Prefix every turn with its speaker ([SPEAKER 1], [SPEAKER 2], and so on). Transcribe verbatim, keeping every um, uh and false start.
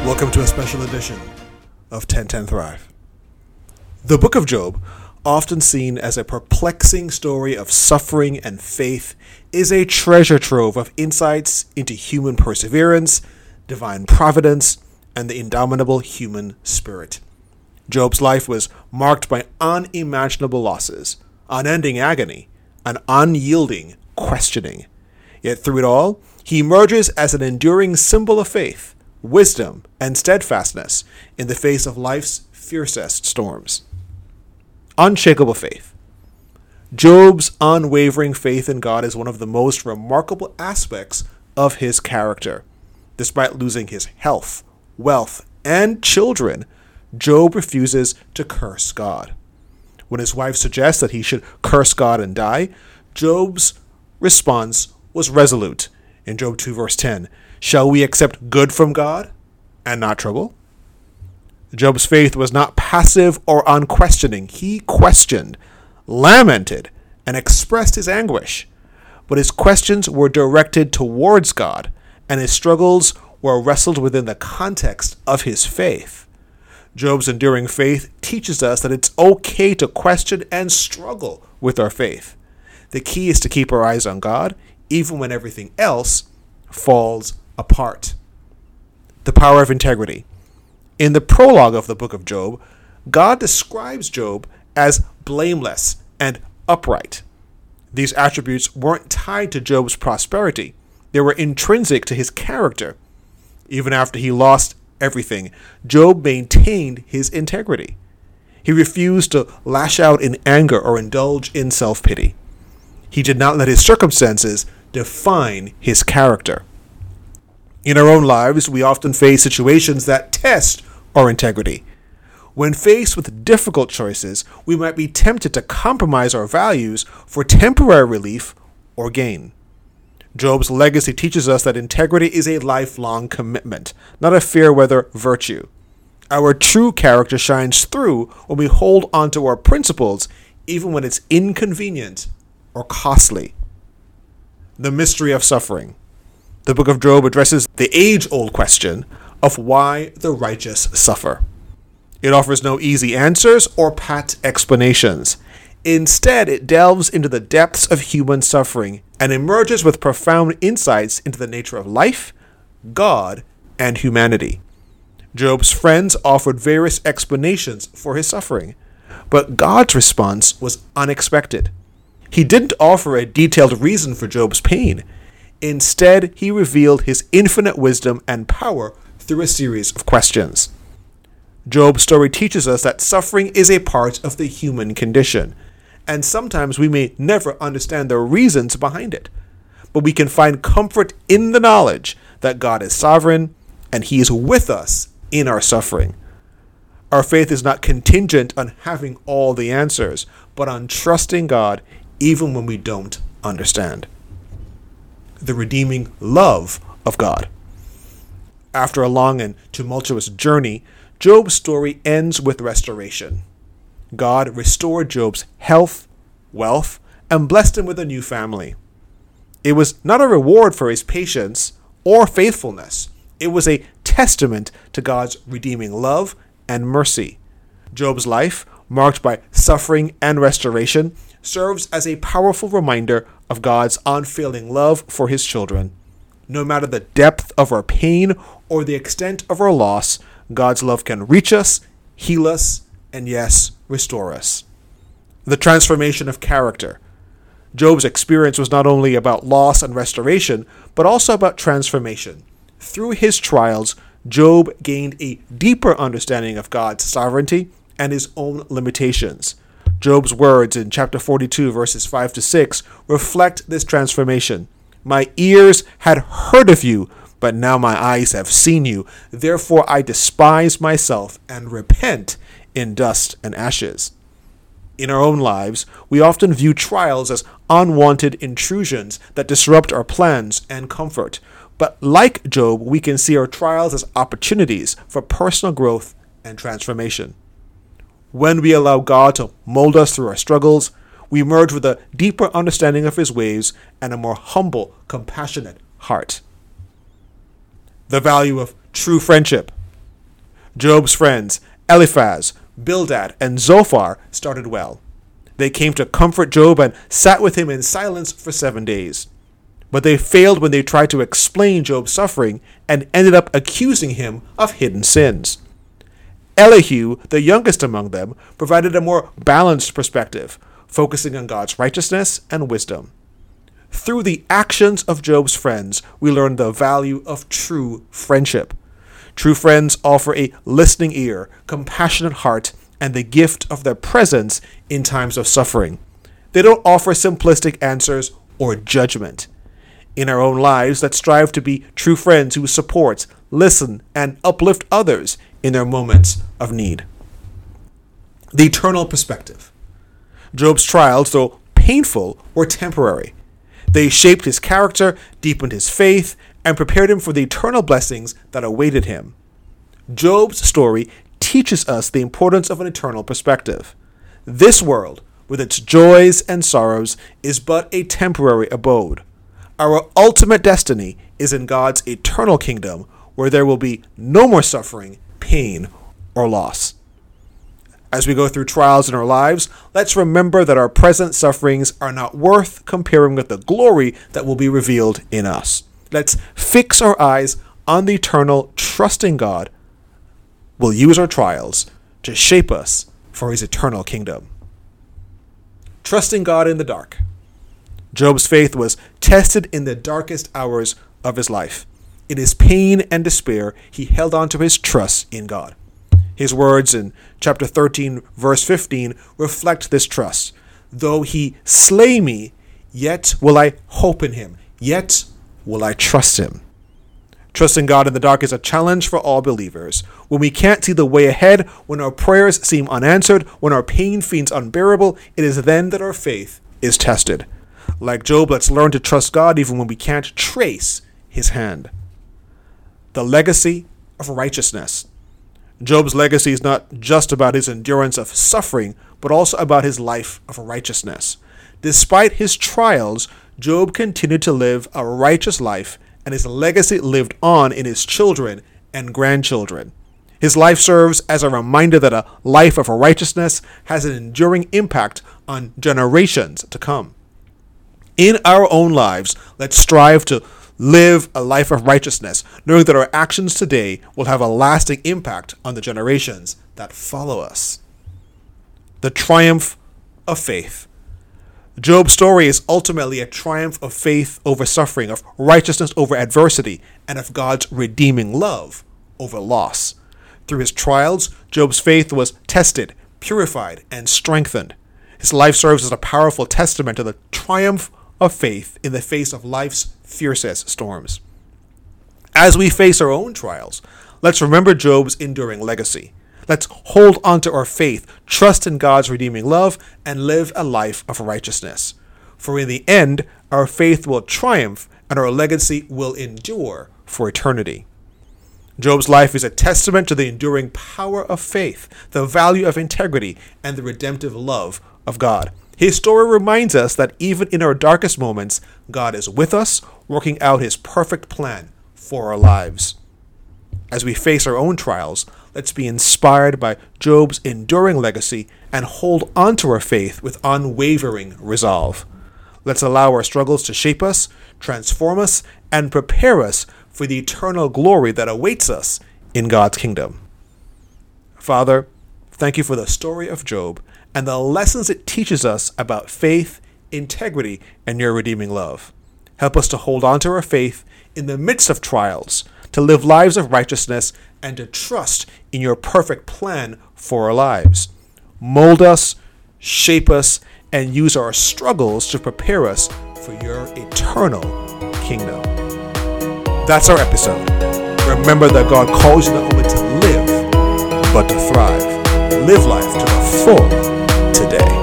[SPEAKER 1] Welcome to a special edition of ten ten Thrive. The Book of Job, often seen as a perplexing story of suffering and faith, is a treasure trove of insights into human perseverance, divine providence, and the indomitable human spirit. Job's life was marked by unimaginable losses, unending agony, and unyielding questioning. Yet through it all, he emerges as an enduring symbol of faith, wisdom, and steadfastness in the face of life's fiercest storms. Unshakable faith. Job's unwavering faith in God is one of the most remarkable aspects of his character. Despite losing his health, wealth, and children, Job refuses to curse God. When his wife suggests that he should curse God and die, Job's response was resolute. In Job two verse ten, shall we accept good from God and not trouble? Job's faith was not passive or unquestioning. He questioned, lamented, and expressed his anguish. But his questions were directed towards God, and his struggles were wrestled within the context of his faith. Job's enduring faith teaches us that it's okay to question and struggle with our faith. The key is to keep our eyes on God, even when everything else falls apart. The power of integrity. In the prologue of the book of Job, God describes Job as blameless and upright. These attributes weren't tied to Job's prosperity. They were intrinsic to his character. Even after he lost everything, Job maintained his integrity. He refused to lash out in anger or indulge in self-pity. He did not let his circumstances define his character. In our own lives, we often face situations that test our integrity. When faced with difficult choices, we might be tempted to compromise our values for temporary relief or gain. Job's legacy teaches us that integrity is a lifelong commitment, not a fair-weather virtue. Our true character shines through when we hold onto our principles, even when it's inconvenient or costly. The mystery of suffering. The book of Job addresses the age-old question of why the righteous suffer. It offers no easy answers or pat explanations. Instead, it delves into the depths of human suffering and emerges with profound insights into the nature of life, God, and humanity. Job's friends offered various explanations for his suffering, but God's response was unexpected. He didn't offer a detailed reason for Job's pain. Instead, he revealed his infinite wisdom and power through a series of questions. Job's story teaches us that suffering is a part of the human condition, and sometimes we may never understand the reasons behind it. But we can find comfort in the knowledge that God is sovereign and he is with us in our suffering. Our faith is not contingent on having all the answers, but on trusting God even when we don't understand. The redeeming love of God. After a long and tumultuous journey, Job's story ends with restoration. God restored Job's health, wealth, and blessed him with a new family. It was not a reward for his patience or faithfulness. It was a testament to God's redeeming love and mercy. Job's life, marked by suffering and restoration, serves as a powerful reminder of God's unfailing love for his children. No matter the depth of our pain or the extent of our loss, God's love can reach us, heal us, and yes, restore us. The transformation of character. Job's experience was not only about loss and restoration, but also about transformation. Through his trials, Job gained a deeper understanding of God's sovereignty and his own limitations. Job's words in chapter forty-two, verses five to six, reflect this transformation. My ears had heard of you, but now my eyes have seen you. Therefore I despise myself and repent in dust and ashes. In our own lives, we often view trials as unwanted intrusions that disrupt our plans and comfort. But like Job, we can see our trials as opportunities for personal growth and transformation. When we allow God to mold us through our struggles, we emerge with a deeper understanding of his ways and a more humble, compassionate heart. The value of true friendship. Job's friends, Eliphaz, Bildad, and Zophar, started well. They came to comfort Job and sat with him in silence for seven days. But they failed when they tried to explain Job's suffering and ended up accusing him of hidden sins. Elihu, the youngest among them, provided a more balanced perspective, focusing on God's righteousness and wisdom. Through the actions of Job's friends, we learn the value of true friendship. True friends offer a listening ear, compassionate heart, and the gift of their presence in times of suffering. They don't offer simplistic answers or judgment. In our own lives, let's strive to be true friends who support, listen, and uplift others in their moments of need. The eternal perspective. Job's trials, though painful, were temporary. They shaped his character, deepened his faith, and prepared him for the eternal blessings that awaited him. Job's story teaches us the importance of an eternal perspective. This world, with its joys and sorrows, is but a temporary abode. Our ultimate destiny is in God's eternal kingdom, where there will be no more suffering, pain, or loss. As we go through trials in our lives, let's remember that our present sufferings are not worth comparing with the glory that will be revealed in us. Let's fix our eyes on the eternal, trusting God will use our trials to shape us for his eternal kingdom. Trusting God in the dark. Job's faith was tested in the darkest hours of his life. In his pain and despair, he held on to his trust in God. His words in chapter thirteen, verse fifteen, reflect this trust. Though he slay me, yet will I hope in him. Yet will I trust him. Trusting God in the dark is a challenge for all believers. When we can't see the way ahead, when our prayers seem unanswered, when our pain feels unbearable, it is then that our faith is tested. Like Job, let's learn to trust God even when we can't trace his hand. The legacy of righteousness. Job's legacy is not just about his endurance of suffering, but also about his life of righteousness. Despite his trials, Job continued to live a righteous life, and his legacy lived on in his children and grandchildren. His life serves as a reminder that a life of righteousness has an enduring impact on generations to come. In our own lives, let's strive to live a life of righteousness, knowing that our actions today will have a lasting impact on the generations that follow us. The triumph of faith. Job's story is ultimately a triumph of faith over suffering, of righteousness over adversity, and of God's redeeming love over loss. Through his trials, Job's faith was tested, purified, and strengthened. His life serves as a powerful testament to the triumph of faith in the face of life's fiercest storms. As we face our own trials, let's remember Job's enduring legacy. Let's hold on to our faith, trust in God's redeeming love, and live a life of righteousness. For in the end, our faith will triumph and our legacy will endure for eternity. Job's life is a testament to the enduring power of faith, the value of integrity, and the redemptive love of God. His story reminds us that even in our darkest moments, God is with us, working out his perfect plan for our lives. As we face our own trials, let's be inspired by Job's enduring legacy and hold on to our faith with unwavering resolve. Let's allow our struggles to shape us, transform us, and prepare us for the eternal glory that awaits us in God's kingdom. Father, thank you for the story of Job and the lessons it teaches us about faith, integrity, and your redeeming love. Help us to hold on to our faith in the midst of trials, to live lives of righteousness, and to trust in your perfect plan for our lives. Mold us, shape us, and use our struggles to prepare us for your eternal kingdom. That's our episode. Remember that God calls you not only to live, but to thrive. Live life to the full today.